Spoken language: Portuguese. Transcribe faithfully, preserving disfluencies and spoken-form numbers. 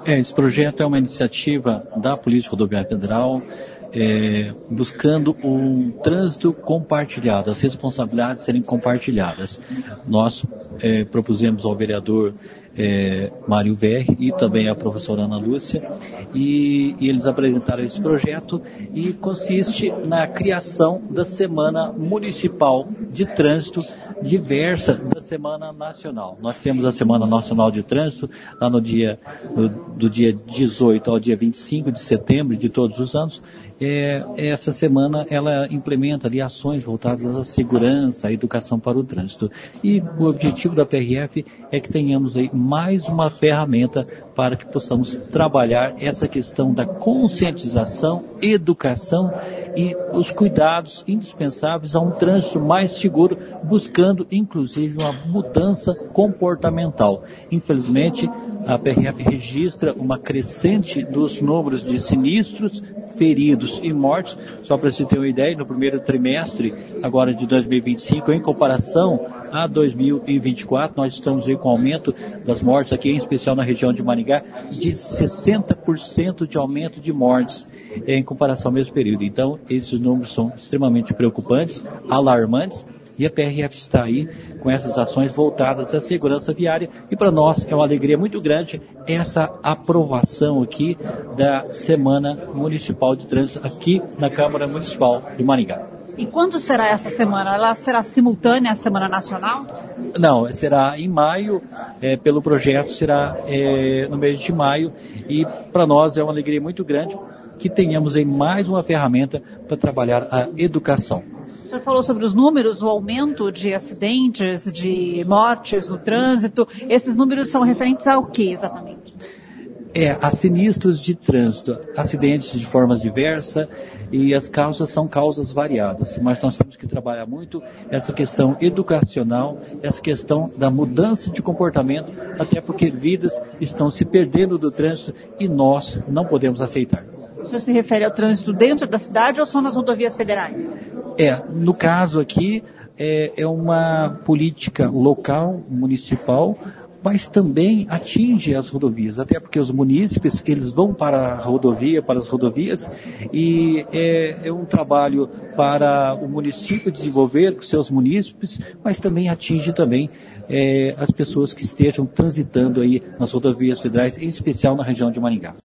É, esse projeto é uma iniciativa da Polícia Rodoviária Federal, é, buscando um trânsito compartilhado, as responsabilidades serem compartilhadas. Nós é, propusemos ao vereador é, Mário Verri e também à professora Ana Lúcia, e, e eles apresentaram esse projeto e consiste na criação da Semana Municipal de Trânsito diversa da Semana Nacional. Nós temos a Semana Nacional de Trânsito lá no dia, no, do dia dezoito ao dia vinte e cinco de setembro de todos os anos. É, essa semana ela implementa ali ações voltadas à segurança, à educação para o trânsito. E o objetivo da P R F é que tenhamos aí mais uma ferramenta para que possamos trabalhar essa questão da conscientização, educação e os cuidados indispensáveis a um trânsito mais seguro, buscando inclusive uma mudança comportamental. Infelizmente, a P R F registra uma crescente dos números de sinistros, feridos e mortes. Só para você ter uma ideia, no primeiro trimestre agora de dois mil e vinte e cinco, em comparação a dois mil e vinte e quatro, nós estamos aí com aumento das mortes aqui, em especial na região de Maringá, de sessenta por cento de aumento de mortes é, em comparação ao mesmo período. Então, esses números são extremamente preocupantes, alarmantes, e a P R F está aí com essas ações voltadas à segurança viária, e para nós é uma alegria muito grande essa aprovação aqui da Semana Municipal de Trânsito aqui na Câmara Municipal de Maringá. E quando será essa semana? Ela será simultânea à Semana Nacional? Não, será em maio, é, pelo projeto será é, no mês de maio, e para nós é uma alegria muito grande que tenhamos aí mais uma ferramenta para trabalhar a educação. O senhor falou sobre os números, o aumento de acidentes, de mortes no trânsito. Esses números são referentes ao que exatamente? É, a sinistros de trânsito, acidentes de formas diversas, e as causas são causas variadas, mas nós temos que trabalhar muito essa questão educacional, essa questão da mudança de comportamento, até porque vidas estão se perdendo do trânsito e nós não podemos aceitar. O senhor se refere ao trânsito dentro da cidade ou só nas rodovias federais? É, no caso aqui, é, é uma política local, municipal, mas também atinge as rodovias, até porque os munícipes, eles vão para a rodovia, para as rodovias, e é, é um trabalho para o município desenvolver com seus munícipes, mas também atinge também é, as pessoas que estejam transitando aí nas rodovias federais, em especial na região de Maringá.